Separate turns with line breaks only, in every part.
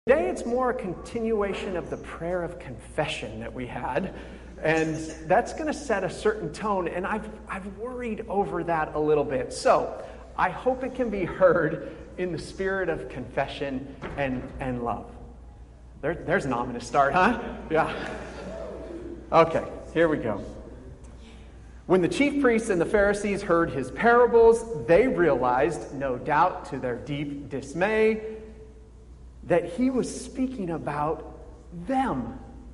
Today it's more a continuation of the prayer of confession that we had, and that's going to set a certain tone, and I've worried over that a little bit. So I hope it can be heard in the spirit of confession and love. There's an ominous start, huh? Yeah. Okay, here we go. When the chief priests and the Pharisees heard his parables, they realized, no doubt to their deep dismay, that he was speaking about them.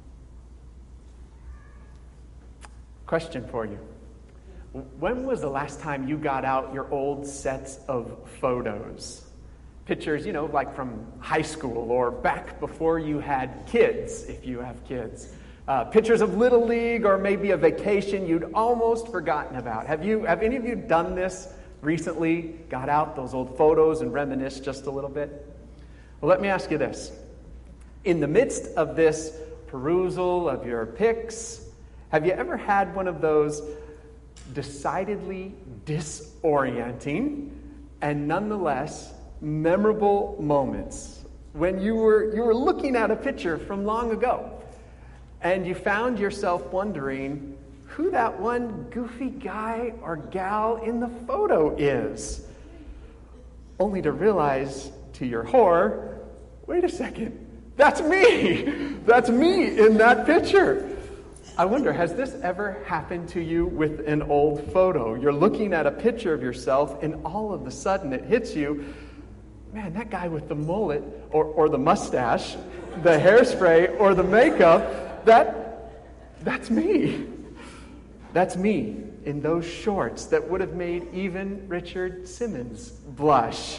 Question for you. When was the last time you got out your old sets of photos? Pictures, like from high school or back before you had kids, if you have kids. Pictures of Little League or maybe a vacation you'd almost forgotten about. Have any of you done this recently? Got out those old photos and reminisced just a little bit? Well, let me ask you this. In the midst of this perusal of your pics, have you ever had one of those decidedly disorienting and nonetheless memorable moments when you were looking at a picture from long ago and you found yourself wondering who that one goofy guy or gal in the photo is, only to realize to your horror, wait a second, that's me! That's me in that picture! I wonder, has this ever happened to you with an old photo? You're looking at a picture of yourself and all of a sudden it hits you, man, that guy with the mullet or the mustache, the hairspray or the makeup, that's me. That's me in those shorts that would have made even Richard Simmons blush.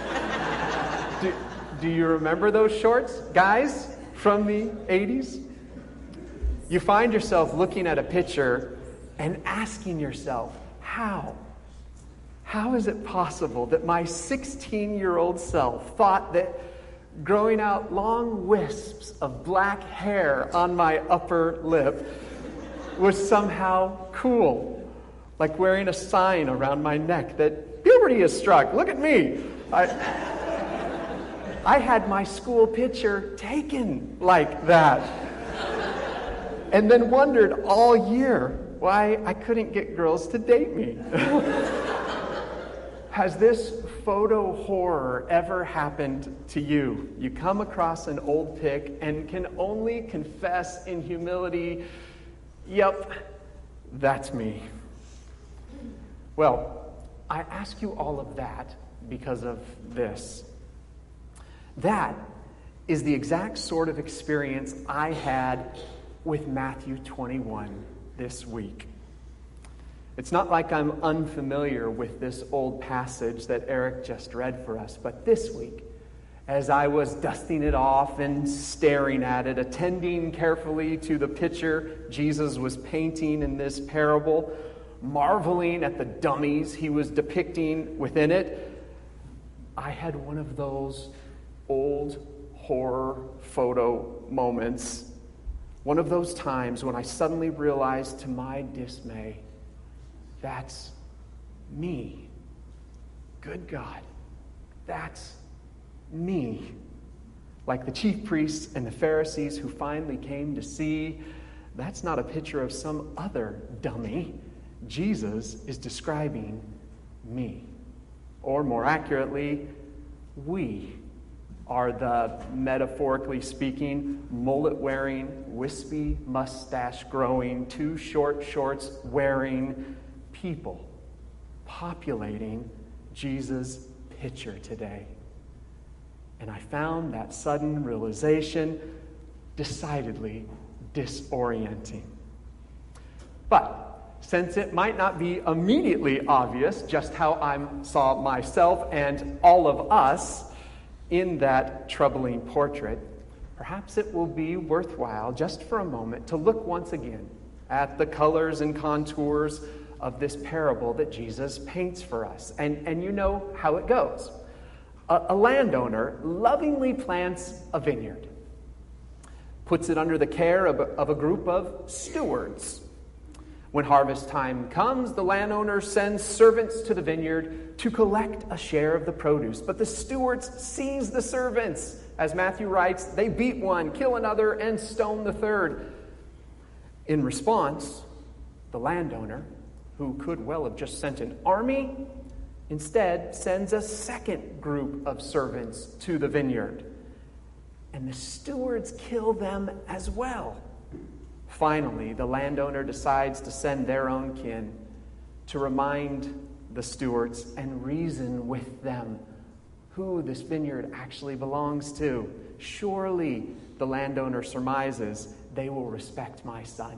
Do you remember those shorts, guys, from the 80s? You find yourself looking at a picture and asking yourself, how? How is it possible that my 16-year-old self thought that growing out long wisps of black hair on my upper lip was somehow cool? Like wearing a sign around my neck that puberty has struck. Look at me. I had my school picture taken like that. And then wondered all year why I couldn't get girls to date me. Has this photo horror ever happened to you? You come across an old pic and can only confess in humility, yep, that's me. Well, I ask you all of that because of this. That is the exact sort of experience I had with Matthew 21 this week. It's not like I'm unfamiliar with this old passage that Eric just read for us, but this week, as I was dusting it off and staring at it, attending carefully to the picture Jesus was painting in this parable, marveling at the dummies he was depicting within it, I had one of those old horror photo moments. One of those times when I suddenly realized to my dismay, that's me. Good God, that's me. Like the chief priests and the Pharisees who finally came to see, that's not a picture of some other dummy. Jesus is describing me. Or more accurately, we are the, metaphorically speaking, mullet-wearing, wispy mustache-growing, too short shorts wearing people populating Jesus' picture today. And I found that sudden realization decidedly disorienting. But since it might not be immediately obvious just how I saw myself and all of us in that troubling portrait, perhaps it will be worthwhile just for a moment to look once again at the colors and contours of this parable that Jesus paints for us. And you know how it goes. A landowner lovingly plants a vineyard, puts it under the care of a group of stewards. When harvest time comes, the landowner sends servants to the vineyard to collect a share of the produce. But the stewards seize the servants. As Matthew writes, they beat one, kill another, and stone the third. In response, the landowner, who could well have just sent an army, instead sends a second group of servants to the vineyard. And the stewards kill them as well. Finally, the landowner decides to send their own kin to remind the stewards and reason with them who this vineyard actually belongs to. Surely, the landowner surmises, they will respect my son.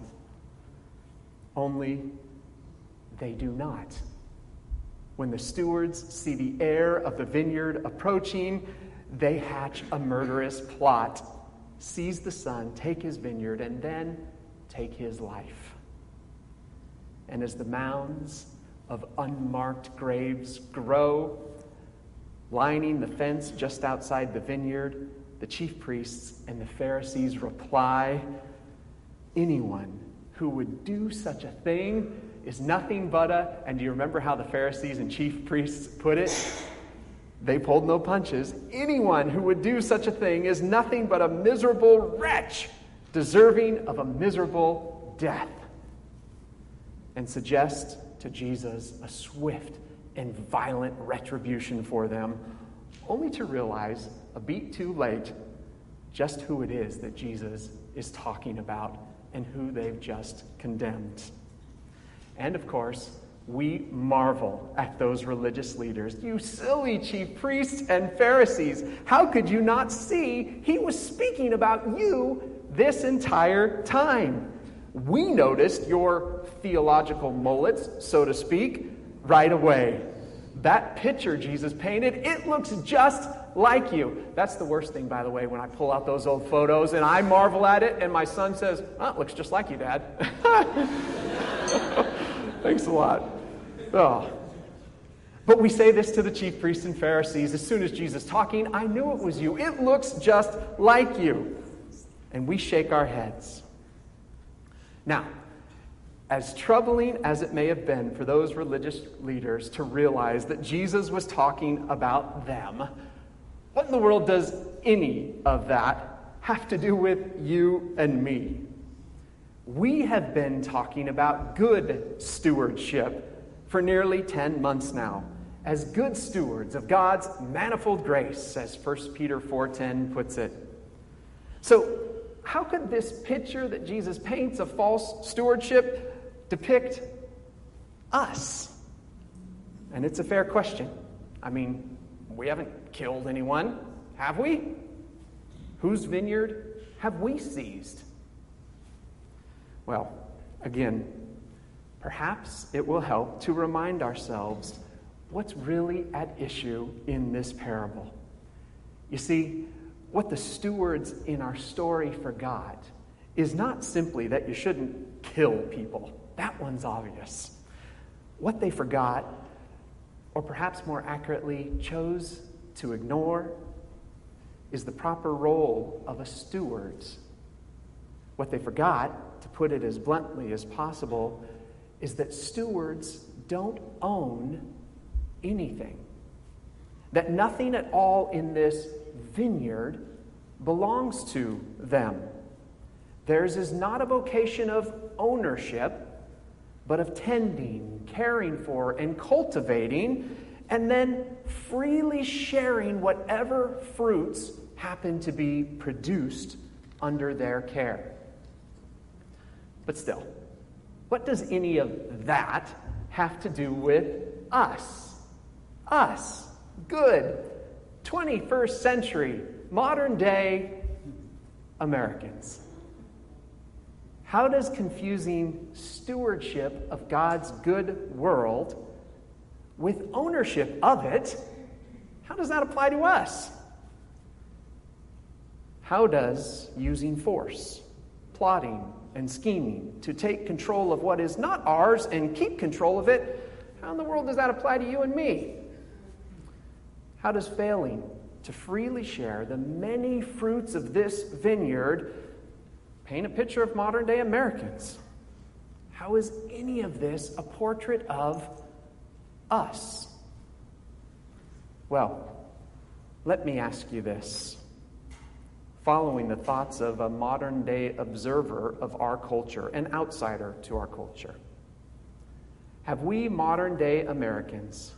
Only they do not. When the stewards see the heir of the vineyard approaching, they hatch a murderous plot, seize the son, take his vineyard, and then take his life. And as the mounds of unmarked graves grow, lining the fence just outside the vineyard, the chief priests and the Pharisees reply, anyone who would do such a thing is nothing but a, and do you remember how the Pharisees and chief priests put it? They pulled no punches. Anyone who would do such a thing is nothing but a miserable wretch, deserving of a miserable death, and suggest to Jesus a swift and violent retribution for them, only to realize a beat too late just who it is that Jesus is talking about and who they've just condemned. And of course, we marvel at those religious leaders. You silly chief priests and Pharisees, how could you not see he was speaking about you this entire time? We noticed your theological mullets, so to speak, right away. That picture Jesus painted, it looks just like you. That's the worst thing, by the way, when I pull out those old photos and I marvel at it and my son says, oh, it looks just like you, Dad. Thanks a lot. Oh. But we say this to the chief priests and Pharisees as soon as Jesus is talking. I knew it was you. It looks just like you. And we shake our heads. Now, as troubling as it may have been for those religious leaders to realize that Jesus was talking about them, what in the world does any of that have to do with you and me? We have been talking about good stewardship for nearly 10 months now, as good stewards of God's manifold grace, as 1 Peter 4:10 puts it. So, how could this picture that Jesus paints of false stewardship depict us? And it's a fair question. I mean, we haven't killed anyone, have we? Whose vineyard have we seized? Well, again, perhaps it will help to remind ourselves what's really at issue in this parable. You see, what the stewards in our story forgot is not simply that you shouldn't kill people. That one's obvious. What they forgot, or perhaps more accurately, chose to ignore, is the proper role of a steward. What they forgot, to put it as bluntly as possible, is that stewards don't own anything. That nothing at all in this vineyard belongs to them. Theirs is not a vocation of ownership, but of tending, caring for, and cultivating, and then freely sharing whatever fruits happen to be produced under their care. But still, what does any of that have to do with us? Us, good, 21st century, modern day Americans. How does confusing stewardship of God's good world with ownership of it, how does that apply to us? How does using force, plotting, and scheming to take control of what is not ours and keep control of it, how in the world does that apply to you and me? How does failing to freely share the many fruits of this vineyard paint a picture of modern-day Americans? How is any of this a portrait of us? Well, let me ask you this, following the thoughts of a modern-day observer of our culture, an outsider to our culture. Have we modern-day Americans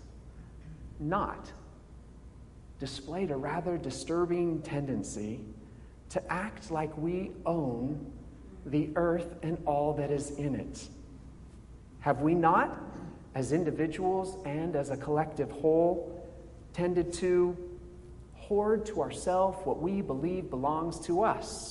not displayed a rather disturbing tendency to act like we own the earth and all that is in it? Have we not, as individuals and as a collective whole, tended to hoard to ourselves what we believe belongs to us?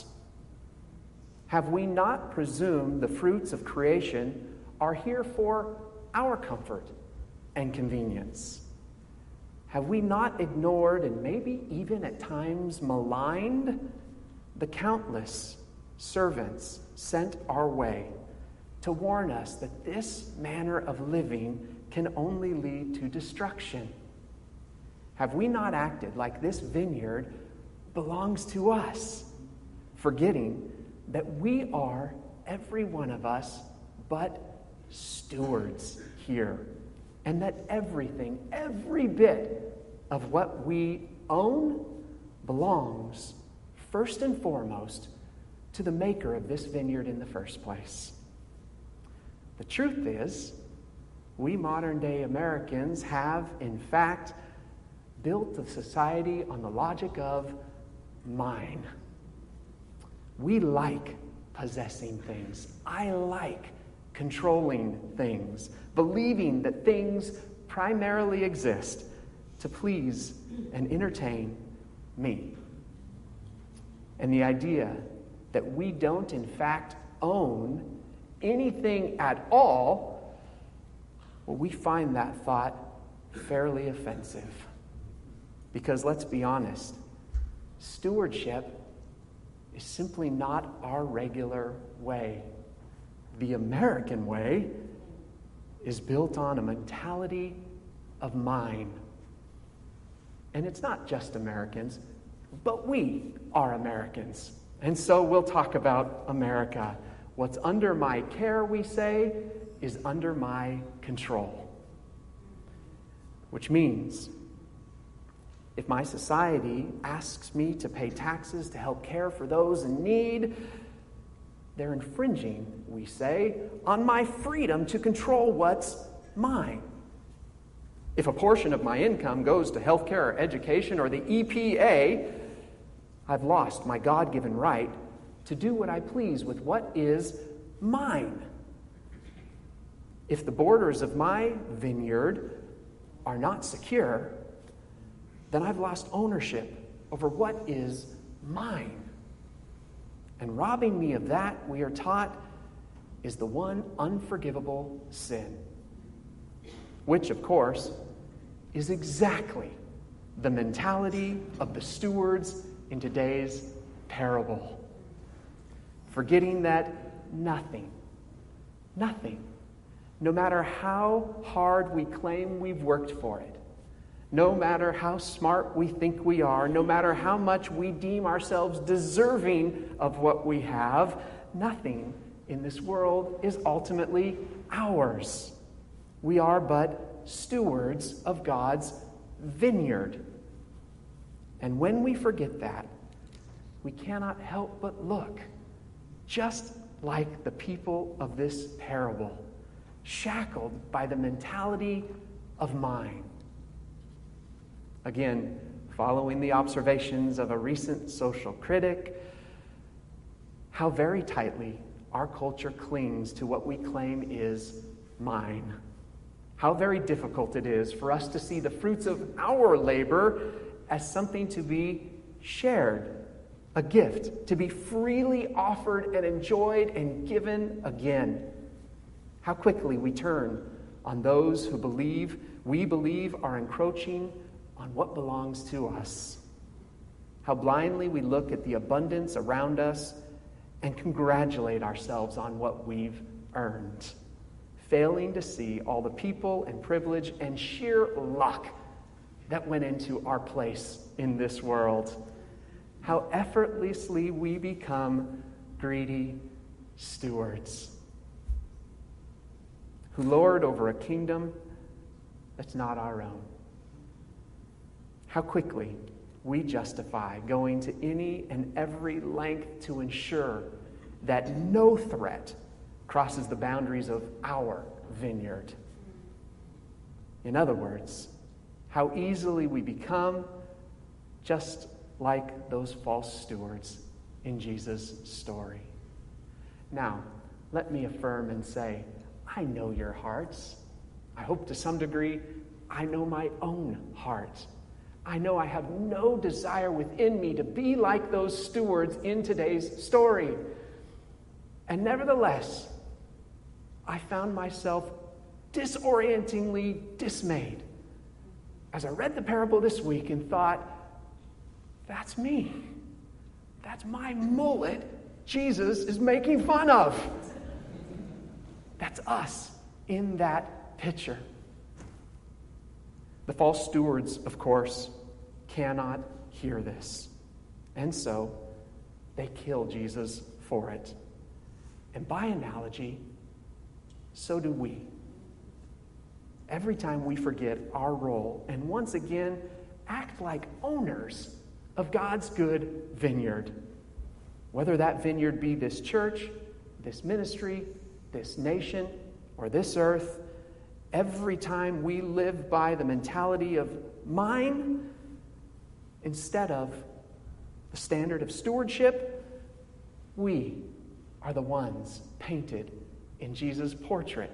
Have we not presumed the fruits of creation are here for our comfort and convenience? Have we not ignored and maybe even at times maligned the countless servants sent our way to warn us that this manner of living can only lead to destruction? Have we not acted like this vineyard belongs to us, forgetting that we are, every one of us, but stewards here, and that everything, every bit of what we own belongs, first and foremost, to the maker of this vineyard in the first place? The truth is, we modern-day Americans have, in fact, built a society on the logic of mine. We like possessing things. I like controlling things, believing that things primarily exist to please and entertain me. And the idea that we don't, in fact, own anything at all, well, we find that thought fairly offensive. Because let's be honest, stewardship is simply not our regular way. The American way is built on a mentality of mine. And it's not just Americans, but we are Americans. And so we'll talk about America. What's under my care, we say, is under my control. Which means, if my society asks me to pay taxes to help care for those in need, they're infringing, we say, on my freedom to control what's mine. If a portion of my income goes to healthcare or education or the EPA, I've lost my God-given right to do what I please with what is mine. If the borders of my vineyard are not secure, then I've lost ownership over what is mine. And robbing me of that, we are taught, is the one unforgivable sin, which, of course, is exactly the mentality of the stewards in today's parable. Forgetting that nothing, no matter how hard we claim we've worked for it, no matter how smart we think we are, no matter how much we deem ourselves deserving of what we have, nothing in this world is ultimately ours. We are but stewards of God's vineyard. And when we forget that, we cannot help but look just like the people of this parable, shackled by the mentality of mine. Again, following the observations of a recent social critic, how very tightly our culture clings to what we claim is mine. How very difficult it is for us to see the fruits of our labor as something to be shared, a gift, to be freely offered and enjoyed and given again. How quickly we turn on those who we believe are encroaching on what belongs to us. How blindly we look at the abundance around us and congratulate ourselves on what we've earned, failing to see all the people and privilege and sheer luck that went into our place in this world. How effortlessly we become greedy stewards. who lord over a kingdom that's not our own. How quickly we justify going to any and every length to ensure that no threat crosses the boundaries of our vineyard. In other words, how easily we become just like those false stewards in Jesus' story. Now, let me affirm and say, I know your hearts. I hope to some degree I know my own heart. I know I have no desire within me to be like those stewards in today's story. And nevertheless, I found myself disorientingly dismayed as I read the parable this week and thought, that's me. That's my mullet Jesus is making fun of. That's us in that picture. The false stewards, of course, cannot hear this. And so they kill Jesus for it. And by analogy, so do we. Every time we forget our role and once again act like owners of God's good vineyard, whether that vineyard be this church, this ministry, this nation, or this earth, every time we live by the mentality of mine instead of the standard of stewardship, we are the ones painted in Jesus' portrait,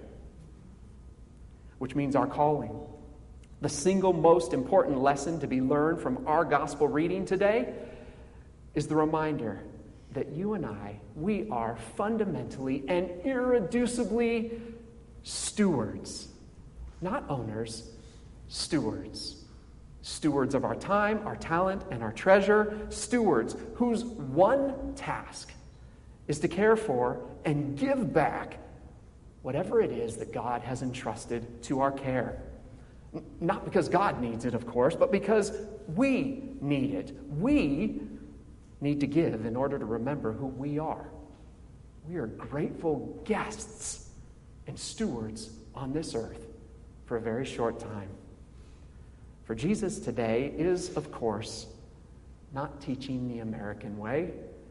which means our calling. The single most important lesson to be learned from our gospel reading today is the reminder that you and I, we are fundamentally and irreducibly stewards. Not owners, stewards. Stewards of our time, our talent, and our treasure. Stewards whose one task is to care for and give back whatever it is that God has entrusted to our care. Not because God needs it, of course, but because we need it. We need to give in order to remember who we are. We are grateful guests and stewards on this earth for a very short time. For Jesus today is, of course, not teaching the American way.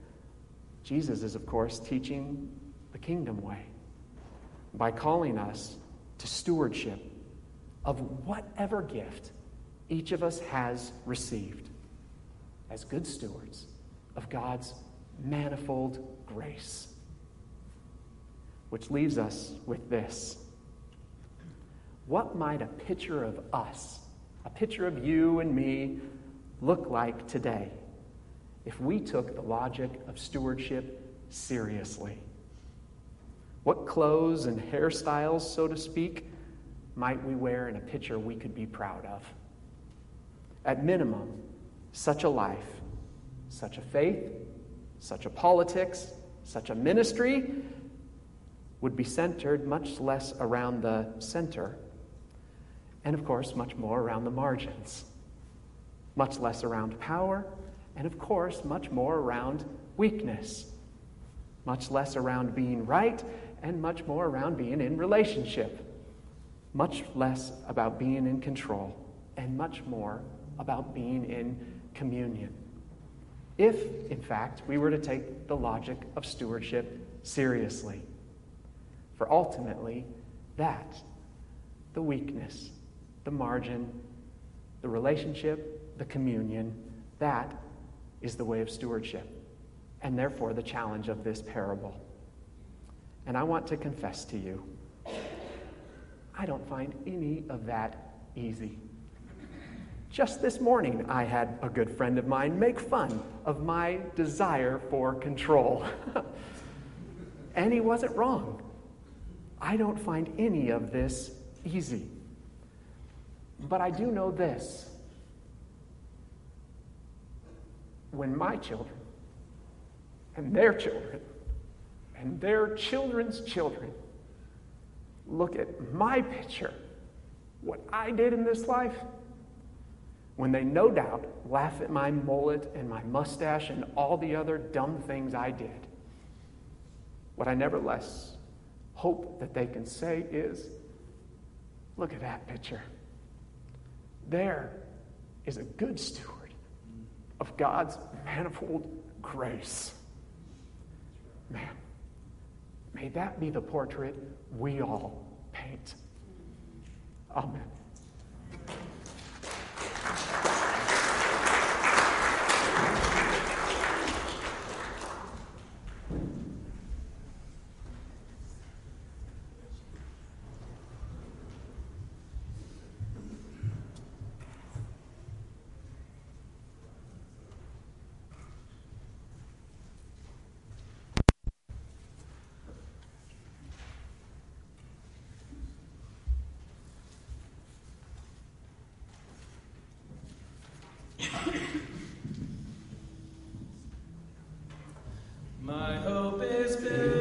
Jesus is, of course, teaching the kingdom way by calling us to stewardship of whatever gift each of us has received as good stewards of God's manifold grace. Which leaves us with this. What might a picture of us, a picture of you and me, look like today if we took the logic of stewardship seriously? What clothes and hairstyles, so to speak, might we wear in a picture we could be proud of? At minimum, such a life, such a faith, such a politics, such a ministry would be centered much less around the center, and of course, much more around the margins. Much less around power, and of course, much more around weakness. Much less around being right, and much more around being in relationship. Much less about being in control, and much more about being in communion. If, in fact, we were to take the logic of stewardship seriously. For ultimately, that, the weakness, the margin, the relationship, the communion, that is the way of stewardship, and therefore the challenge of this parable. And I want to confess to you, I don't find any of that easy. Just this morning, I had a good friend of mine make fun of my desire for control. And he wasn't wrong. I don't find any of this easy. But I do know this. When my children, and their children, and their children's children look at my picture, what I did in this life, when they no doubt laugh at my mullet and my mustache and all the other dumb things I did, what I nevertheless hope that they can say is, Look at that picture. There is a good steward of God's manifold grace. Man, may that be the portrait we all paint. Amen.
My hope is built